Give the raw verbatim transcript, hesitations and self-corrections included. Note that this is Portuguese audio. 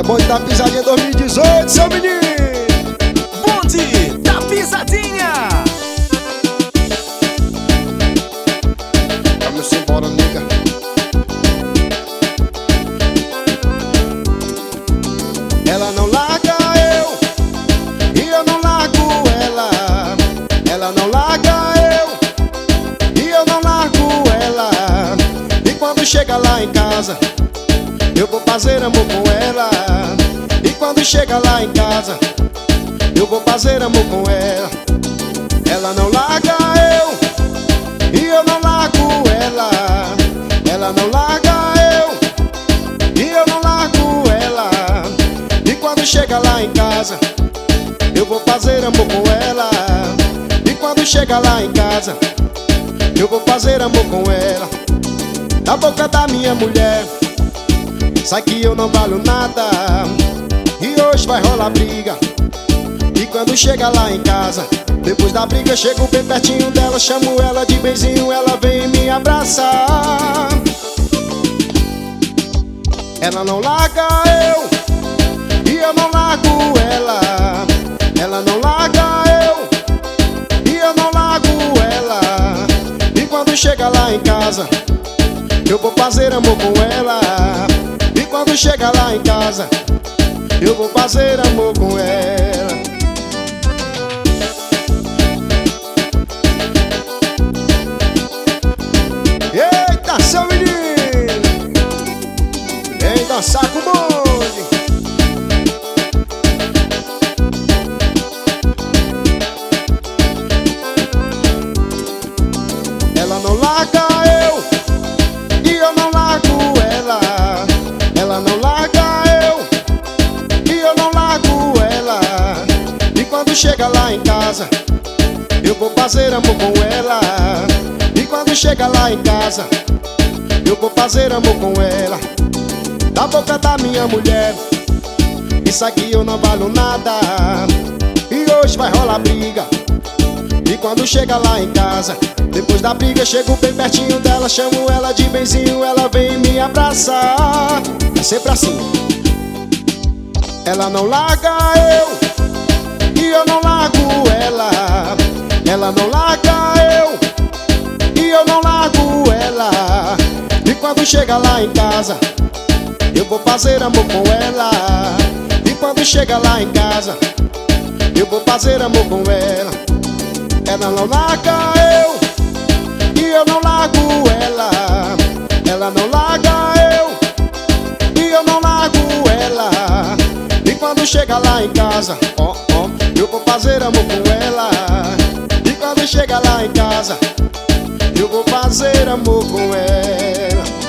É Bonde da Pisadinha dois mil e dezoito, seu menino. Bonde da Pisadinha. Vamos embora, nega. Ela não larga eu, e eu não largo ela. Ela não larga eu, e eu não largo ela. E quando chega lá em casa, eu vou fazer amor com ela. E quando chega lá em casa, eu vou fazer amor com ela. Ela não larga eu, e eu não largo ela. Ela não larga eu, e eu não largo ela. E quando chega lá em casa, eu vou fazer amor com ela. E quando chega lá em casa, eu vou fazer amor com ela. Da boca da minha mulher sai que eu não valho nada, e hoje vai rolar briga. E quando chega lá em casa, depois da briga, chego bem pertinho dela, chamo ela de benzinho, ela vem me abraçar. Ela não larga eu, e eu não largo ela. Ela não larga eu, e eu não largo ela. E quando chega lá em casa, eu vou fazer amor com ela. E quando chega lá em casa, eu vou fazer amor com ela. Eita, seu menino, vem dançar com o bonde. Ela não larga eu, e eu não largo ela. Ela não larga eu, e eu não largo ela. E quando chega lá em casa, eu vou fazer amor com ela. E quando chega lá em casa, eu vou fazer amor com ela. Da boca da minha mulher, isso aqui eu não valho nada, e hoje vai rolar briga. E quando chega lá em casa, depois da briga, chego bem pertinho dela, chamo ela de benzinho, ela vem me abraçar. É sempre assim. Ela não larga eu, e eu não largo ela. Ela não larga eu, e eu não largo ela. E quando chega lá em casa, eu vou fazer amor com ela. E quando chega lá em casa, eu vou fazer amor com ela. Ela não larga eu, e eu não largo ela. Ela não larga eu, e eu não largo ela. E quando chega lá em casa, ó, ó, eu vou fazer amor com ela. E quando chega lá em casa, eu vou fazer amor com ela.